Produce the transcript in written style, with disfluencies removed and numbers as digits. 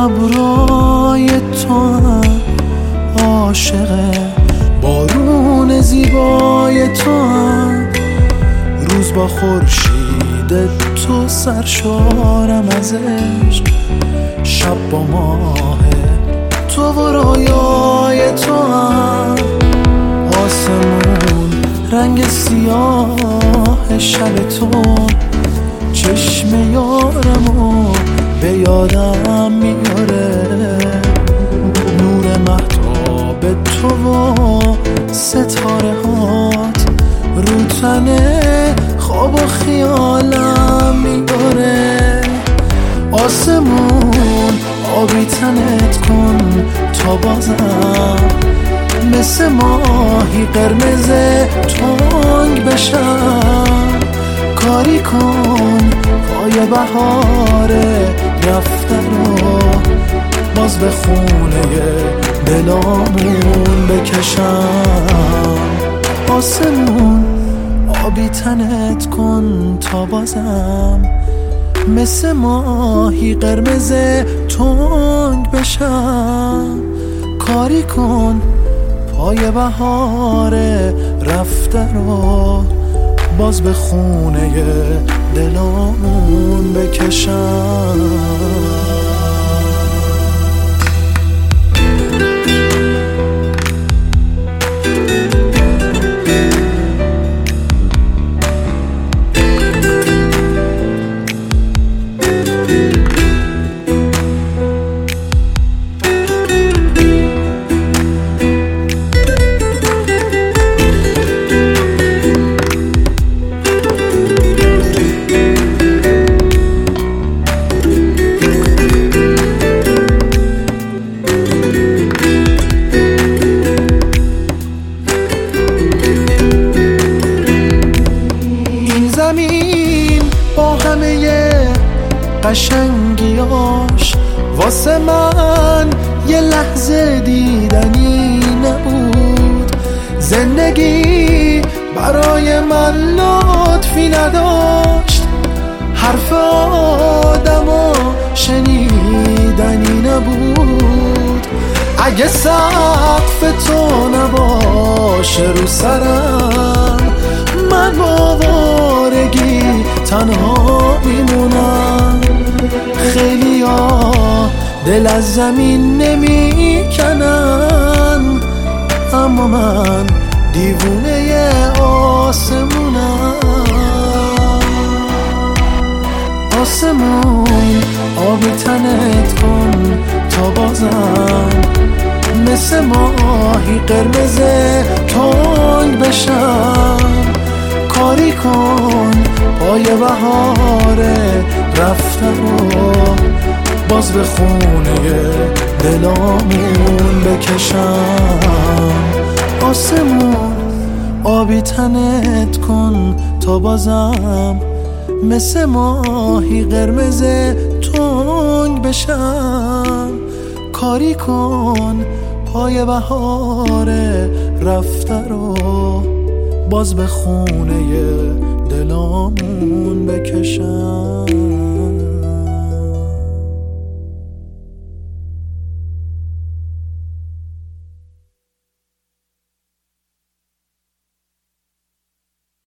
ابرای تو هم عاشق بارون زیبای تو هم. روز با خورشید تو سرشارم از عشق، شب با ماه تو و رویای تو هم. آسمون رنگ سیاه شب تو، چشم یارمو به یادم میاره. نور مهتاب تو و ستاره هات رو تنه خواب و خیالم میاره. آسمون آبی تنت کن تا بازم مثل ماهی قرمز تنگ بشم. کاری کن پای بهار رفته رو باز به خونه دلامون بکشم. آسمون آبی تنت کن تا بازم مثل ماهی قرمز تنگ بشم. کاری کن پای بهار رفته رو باز به خونه دلامون بکشم. با همه قشنگیاش واسه من یه لحظه دیدنی نبود. زندگی برای من لطفی نداشت، حرف آدمو شنیدنی نبود. اگه سقف تو نباشه رو سرم، من باورگی تنها میمونم. خیلی ها دل از زمین نمی کنن، اما من دیوونه آسمونم. آسمون آبی تنت کن تا بازم مثل ماهی قرمز تنگ بشم. کاری کن پای بهار رفته رو باز به خونه دلامون بکشم. آسمون آبی تنت کن تا بازم مثل ماهی قرمز تنگ بشم. کاری کن پای بهار رفته رو باز به خونه دلامون بکشم.